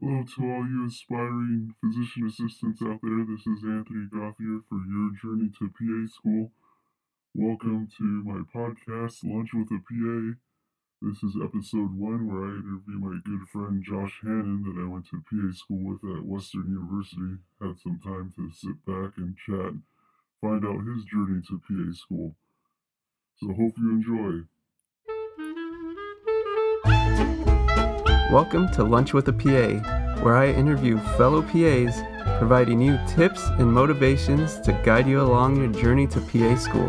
Hello to all you aspiring physician assistants out there. This is Anthony Gothier for your journey to PA school. Welcome to my podcast, Lunch with a PA. This is episode 1 where I interview my good friend Josh Hannon that I went to PA school with at Western University. Had some time to sit back and chat, find out his journey to PA school. So hope you enjoy. Welcome to Lunch with a PA, where I interview fellow PAs, providing you tips and motivations to guide you along your journey to PA school.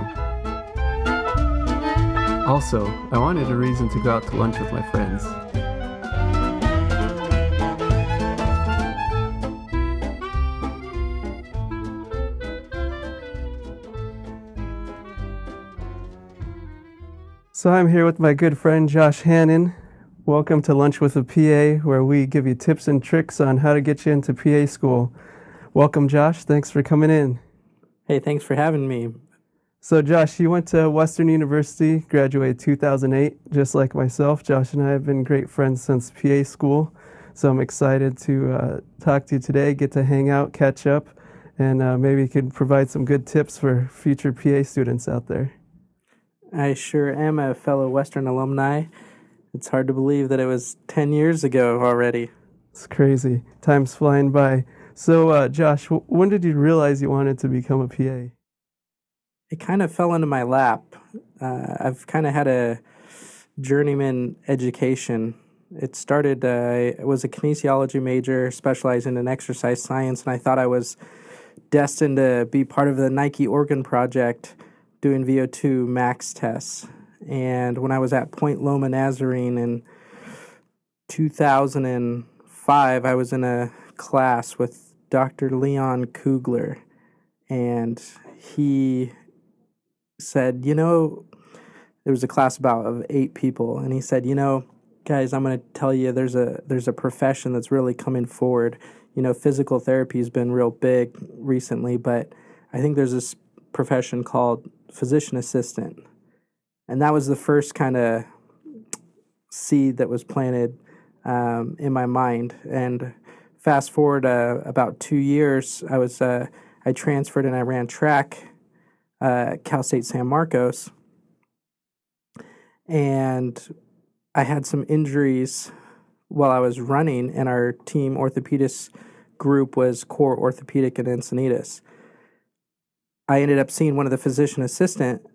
Also, I wanted a reason to go out to lunch with my friends. So I'm here with my good friend Josh Hannon. Welcome to Lunch with a PA, where we give you tips and tricks on how to get you into PA school. Welcome, Josh. Thanks for coming in. Hey, thanks for having me. So, Josh, you went to Western University, graduated 2008, just like myself. Josh and I have been great friends since PA school, so I'm excited to talk to you today, get to hang out, catch up, and maybe you could provide some good tips for future PA students out there. I sure am a fellow Western alumni. It's hard to believe that it was 10 years ago already. It's crazy. Time's flying by. So, Josh, when did you realize you wanted to become a PA? It kind of fell into my lap. I've kind of had a journeyman education. It started, I was a kinesiology major specializing in exercise science, and I thought I was destined to be part of the Nike Organ Project doing VO2 max tests. And when I was at Point Loma Nazarene in 2005, I was in a class with Dr. Leon Kugler, and he said, there was a class of 8 people, and he said, guys, I'm going to tell you there's a profession that's really coming forward. Physical therapy has been real big recently, but I think there's this profession called physician assistant. And that was the first kind of seed that was planted in my mind. And fast forward about 2 years, I transferred and I ran track at Cal State San Marcos. And I had some injuries while I was running, and our team orthopedist group was core orthopedic and Encinitas. I ended up seeing one of the physician assistant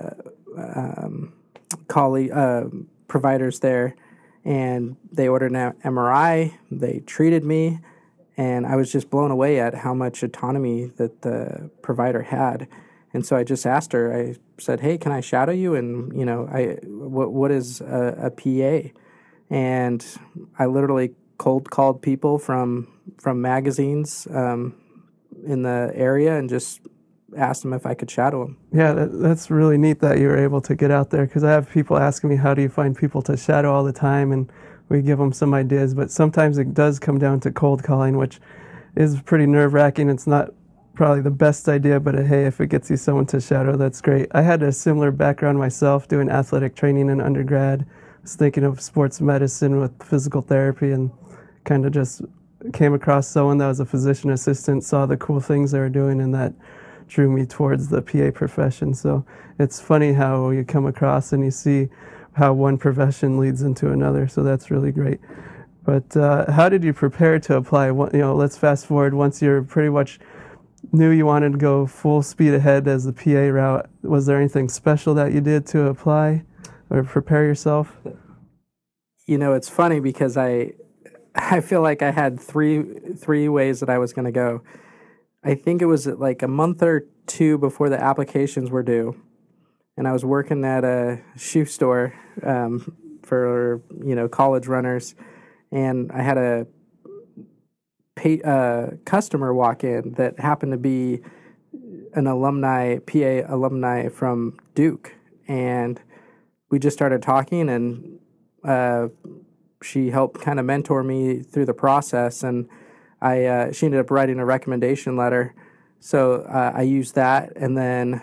providers there, and they ordered an MRI. They treated me, and I was just blown away at how much autonomy that the provider had. And so I just asked her. I said, "Hey, can I shadow you?" And what is a PA? And I literally cold called people from magazines in the area and just asked them if I could shadow them. Yeah, that's really neat that you were able to get out there, because I have people asking me, how do you find people to shadow all the time? And we give them some ideas, but sometimes it does come down to cold calling, which is pretty nerve-wracking. It's not probably the best idea, but hey, if it gets you someone to shadow, that's great. I had a similar background myself, doing athletic training in undergrad. I was thinking of sports medicine with physical therapy, and kind of just came across someone that was a physician assistant, saw the cool things they were doing, and that drew me towards the PA profession. So it's funny how you come across and you see how one profession leads into another. So that's really great. But how did you prepare to apply? Let's fast forward. Once you're pretty much knew you wanted to go full speed ahead as the PA route, was there anything special that you did to apply or prepare yourself? It's funny because I feel like I had three ways that I was going to go. I think it was like a month or 2 before the applications were due, and I was working at a shoe store for college runners, and I had a customer walk in that happened to be an PA alumni from Duke, and we just started talking, and she helped kind of mentor me through the process, and she ended up writing a recommendation letter. So I used that, and then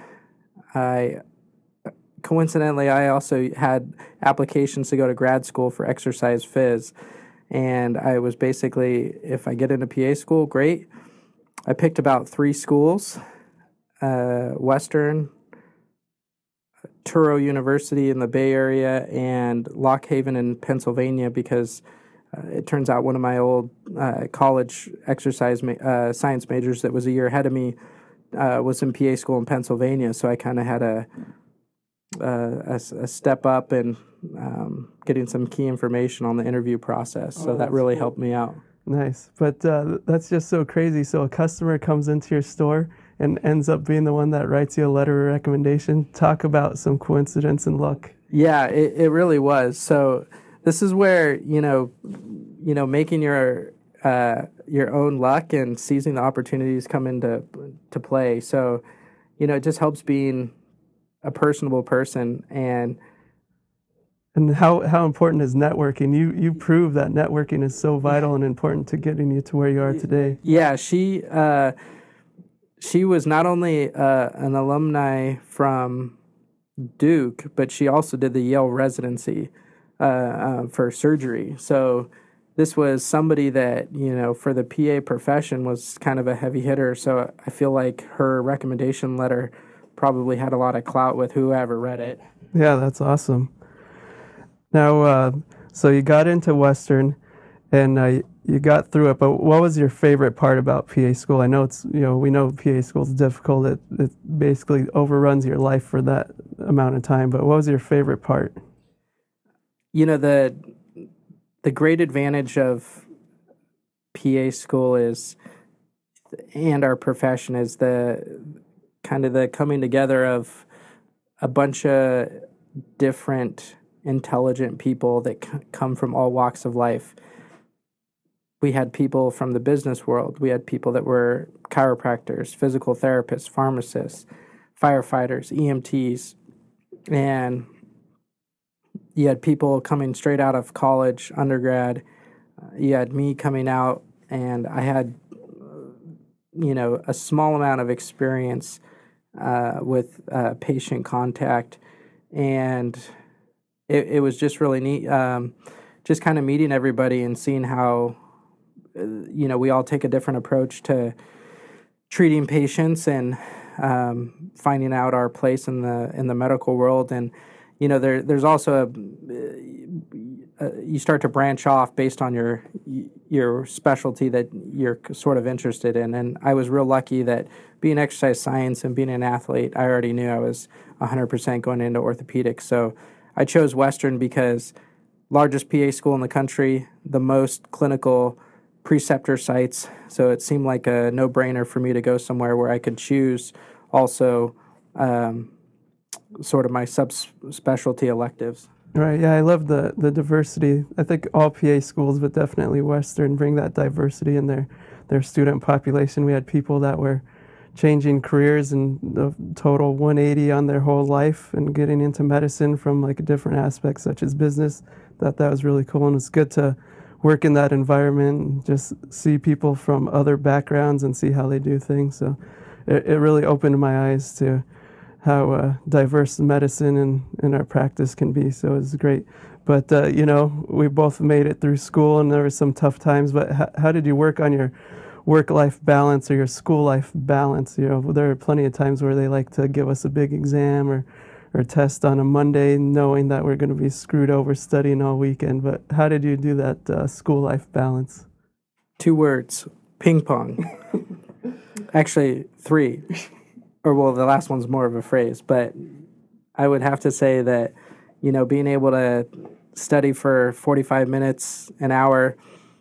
coincidentally, I also had applications to go to grad school for exercise phys, And I was basically, if I get into PA school, great. I picked about 3 schools, Western, Touro University in the Bay Area, and Lock Haven in Pennsylvania, because it turns out one of my old college science majors that was a year ahead of me was in PA school in Pennsylvania. So I kind of had a step up in getting some key information on the interview process. So that really helped me out. Nice. But that's just so crazy. So a customer comes into your store and ends up being the one that writes you a letter of recommendation. Talk about some coincidence and luck. Yeah, it really was. So this is where, making your own luck and seizing the opportunities come into play. So, it just helps being a personable person. And how important is networking? You prove that networking is so vital and important to getting you to where you are today. Yeah, she was not only an alumni from Duke, but she also did the Yale residency for surgery. So this was somebody that, for the PA profession was kind of a heavy hitter. So I feel like her recommendation letter probably had a lot of clout with whoever read it. Yeah, that's awesome. Now, so you got into Western and you got through it, but what was your favorite part about PA school? I know we know PA school is difficult. It basically overruns your life for that amount of time, but what was your favorite part? The great advantage of PA school and our profession is the kind of the coming together of a bunch of different intelligent people that come from all walks of life. We had people from the business world. We had people that were chiropractors, physical therapists, pharmacists, firefighters, EMTs, and you had people coming straight out of college, undergrad. You had me coming out, and I had, a small amount of experience with patient contact, and it was just really neat, just kind of meeting everybody and seeing how, we all take a different approach to treating patients and finding out our place in the medical world. And there's also you start to branch off based on your specialty that you're sort of interested in. And I was real lucky that being exercise science and being an athlete, I already knew I was 100% going into orthopedics. So I chose Western because largest PA school in the country, the most clinical preceptor sites. So it seemed like a no-brainer for me to go somewhere where I could choose also sort of my subspecialty electives. Right, yeah, I love the diversity. I think all PA schools, but definitely Western, bring that diversity in their student population. We had people that were changing careers and the total 180 on their whole life and getting into medicine from like different aspects such as business. That was really cool, and it's good to work in that environment and just see people from other backgrounds and see how they do things. So it really opened my eyes to how diverse medicine and our practice can be. So it was great. But, we both made it through school and there were some tough times, but how did you work on your work-life balance or your school-life balance? There are plenty of times where they like to give us a big exam or test on a Monday knowing that we're going to be screwed over studying all weekend. But how did you do that school-life balance? 2 words, ping pong. Actually, 3. Or, the last one's more of a phrase. But I would have to say that, being able to study for 45 minutes, an hour,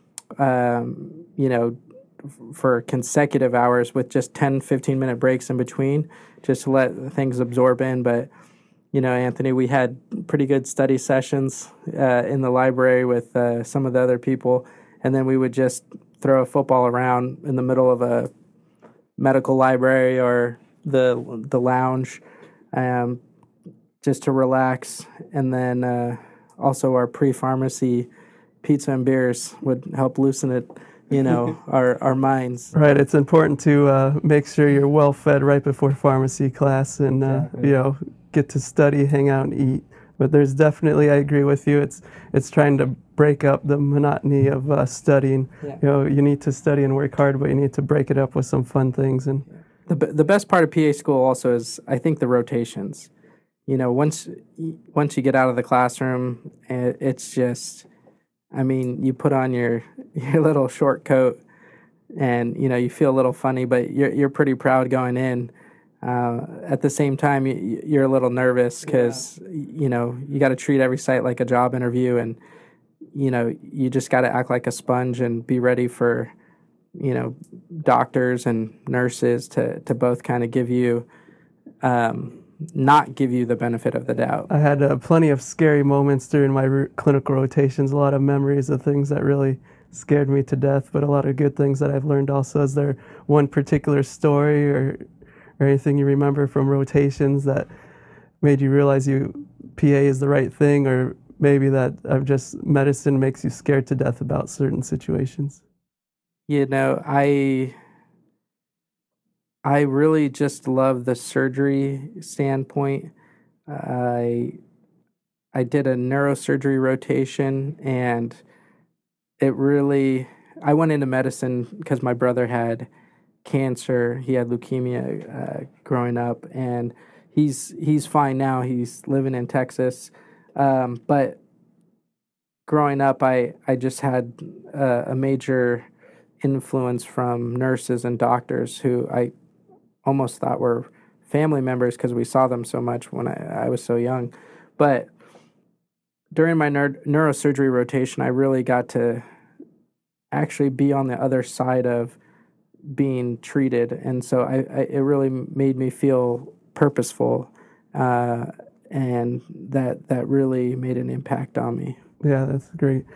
for consecutive hours with just 10, 15-minute breaks in between, just to let things absorb in. But, Anthony, we had pretty good study sessions in the library with some of the other people, and then we would just throw a football around in the middle of a medical library or the lounge just to relax. And then also our pre-pharmacy pizza and beers would help loosen it, our minds. Right. It's important to make sure you're well fed right before pharmacy class and, Exactly. Get to study, hang out, and eat. But there's definitely, I agree with you. It's trying to break up the monotony of studying. Yeah. You need to study and work hard, but you need to break it up with some fun things. And The best part of PA school also is, I think, the rotations. Once you get out of the classroom, it's just, I mean, you put on your little short coat, and you feel a little funny, but you're pretty proud going in. At the same time, you're a little nervous because you got to treat every site like a job interview, and you just got to act like a sponge and be ready for doctors and nurses to both kind of give you not give you the benefit of the doubt. I had plenty of scary moments during my clinical rotations, a lot of memories of things that really scared me to death, but a lot of good things that I've learned also. Is there one particular story or anything you remember from rotations that made you realize PA is the right thing, or maybe that medicine makes you scared to death about certain situations? I really just love the surgery standpoint. I did a neurosurgery rotation, and I went into medicine because my brother had cancer. He had leukemia growing up, and he's fine now. He's living in Texas. But growing up, I just had a major influence from nurses and doctors who I almost thought were family members because we saw them so much when I was so young. But during my neurosurgery rotation, I really got to actually be on the other side of being treated, and so it really made me feel purposeful, and that really made an impact on me. Yeah, that's great.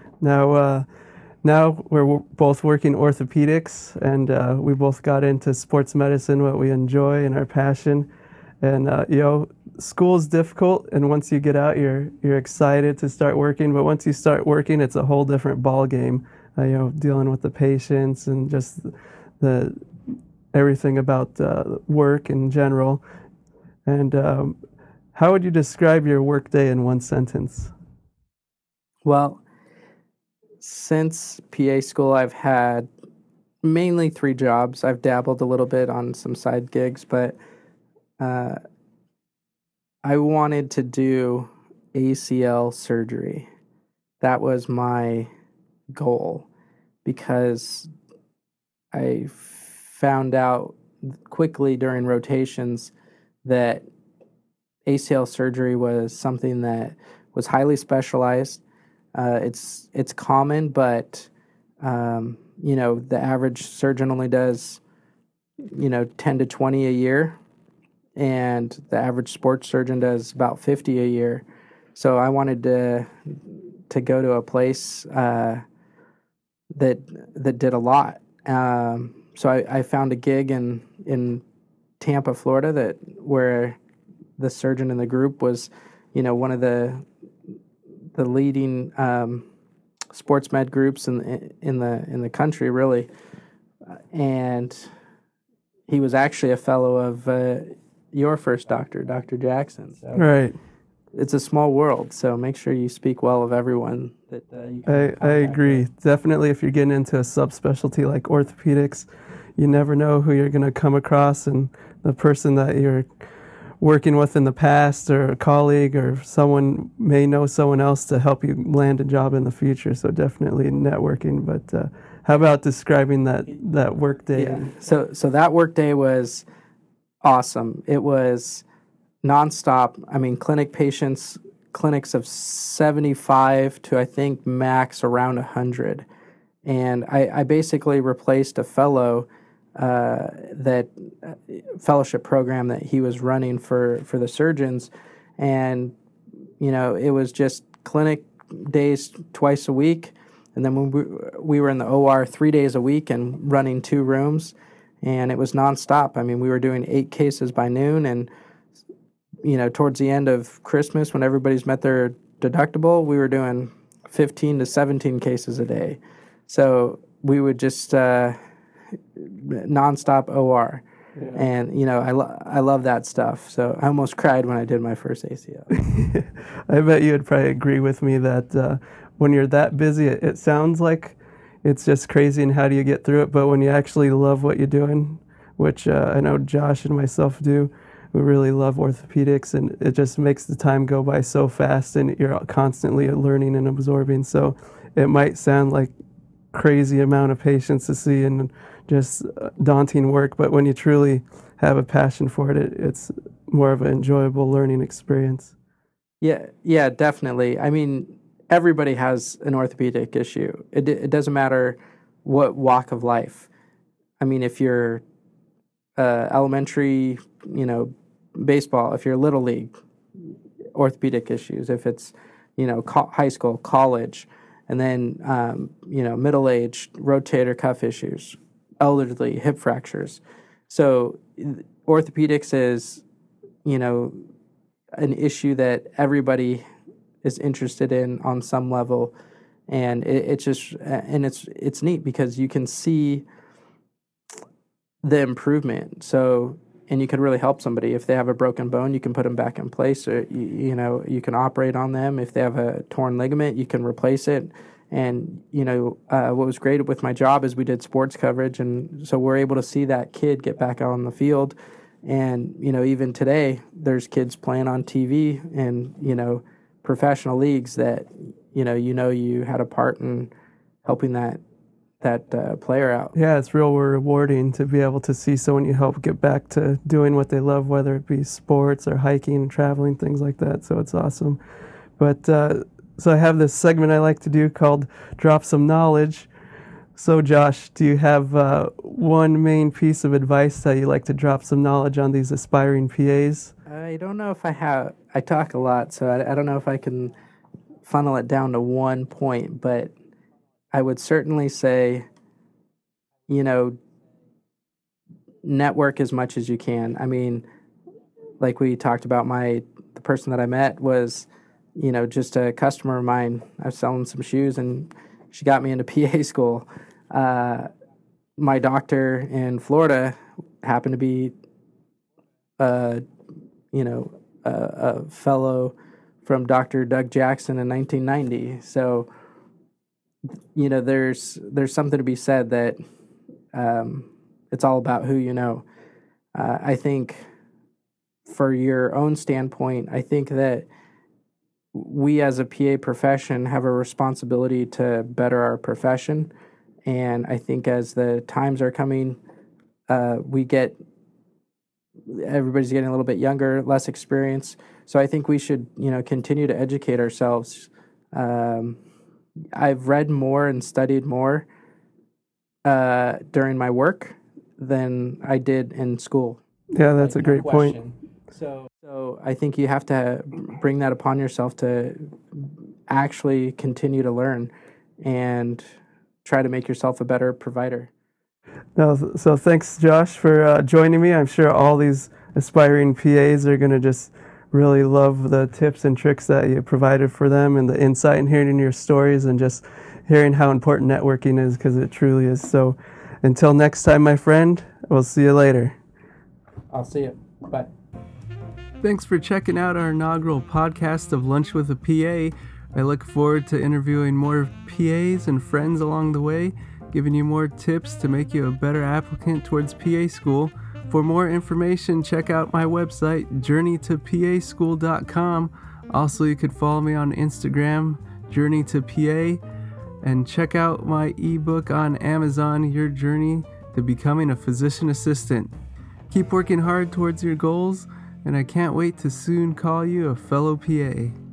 Now we're both working orthopedics, and we both got into sports medicine, what we enjoy and our passion. And school's difficult, and once you get out, you're excited to start working. But once you start working, it's a whole different ball game. Dealing with the patients and just the everything about work in general. And how would you describe your workday in one sentence? Well, since PA school, I've had mainly 3 jobs. I've dabbled a little bit on some side gigs, but I wanted to do ACL surgery. That was my goal, because I found out quickly during rotations that ACL surgery was something that was highly specialized. It's common, but the average surgeon only does 10 to 20 a year, and the average sports surgeon does about 50 a year. So I wanted to go to a place that did a lot. So I found a gig in Tampa, Florida, where the surgeon in the group was, one of the leading sports med groups in the country, really. And he was actually a fellow of your first doctor, Dr. Jackson. So Right. It's a small world, so make sure you speak well of everyone that you can I agree. with. Definitely, if you're getting into a subspecialty like orthopedics, you never know who you're going to come across, and the person that you're working with in the past, or a colleague, or someone may know someone else to help you land a job in the future. So definitely networking. But how about describing that work day? Yeah. So that work day was awesome. It was nonstop. I mean, clinics of 75 to I think max around 100. And I basically replaced a fellow that fellowship program that he was running for the surgeons. And, it was just clinic days twice a week. And then when we were in the OR 3 days a week and running 2 rooms, and it was nonstop. I mean, we were doing 8 cases by noon, and towards the end of Christmas, when everybody's met their deductible, we were doing 15 to 17 cases a day. So we would just nonstop OR. Yeah. And, I love that stuff. So I almost cried when I did my first ACL. I bet you would probably agree with me that when you're that busy, it sounds like it's just crazy and how do you get through it? But when you actually love what you're doing, which I know Josh and myself do, we really love orthopedics, and it just makes the time go by so fast, and you're constantly learning and absorbing. So it might sound like crazy amount of patients to see and just daunting work, but when you truly have a passion for it, it's more of an enjoyable learning experience. Yeah, definitely. I mean, everybody has an orthopedic issue. It doesn't matter what walk of life. I mean, if you're elementary, baseball, if you're little league, orthopedic issues. If it's, high school, college, and then, middle-aged, rotator cuff issues, elderly, hip fractures. So orthopedics is, an issue that everybody is interested in on some level, and it's neat because you can see the improvement. So, and you can really help somebody. If they have a broken bone, you can put them back in place, or you can operate on them. If they have a torn ligament, you can replace it. And what was great with my job is we did sports coverage, and so we're able to see that kid get back out on the field. And even today, there's kids playing on TV and professional leagues that you had a part in helping that player out. Yeah, it's real rewarding to be able to see someone you help get back to doing what they love, whether it be sports or hiking, traveling, things like that. So it's awesome. But so I have this segment I like to do called Drop Some Knowledge. So Josh, do you have one main piece of advice that you like to drop some knowledge on these aspiring PAs? I don't know if I have. I talk a lot, so I don't know if I can funnel it down to one point, but I would certainly say, network as much as you can. I mean, like we talked about, the person that I met was, just a customer of mine. I was selling some shoes, and she got me into PA school. My doctor in Florida happened to be, a fellow from Dr. Doug Jackson in 1990. So, there's something to be said that it's all about who you know. I think for your own standpoint, I think that we as a PA profession have a responsibility to better our profession. And I think as the times are coming, everybody's getting a little bit younger, less experience. So I think we should, continue to educate ourselves. I've read more and studied more during my work than I did in school. Yeah, that's a great point. So I think you have to bring that upon yourself to actually continue to learn and try to make yourself a better provider. No, so thanks, Josh, for joining me. I'm sure all these aspiring PAs are going to just really love the tips and tricks that you provided for them, and the insight and hearing your stories, and just hearing how important networking is, because it truly is. So until next time, my friend, we'll see you later. I'll see you. Bye. Thanks for checking out our inaugural podcast of Lunch with a PA. I look forward to interviewing more PAs and friends along the way, giving you more tips to make you a better applicant towards PA school. For more information, check out my website, journeytopaschool.com. Also, you could follow me on Instagram, journeytopa, and check out my ebook on Amazon, Your Journey to Becoming a Physician Assistant. Keep working hard towards your goals, and I can't wait to soon call you a fellow PA.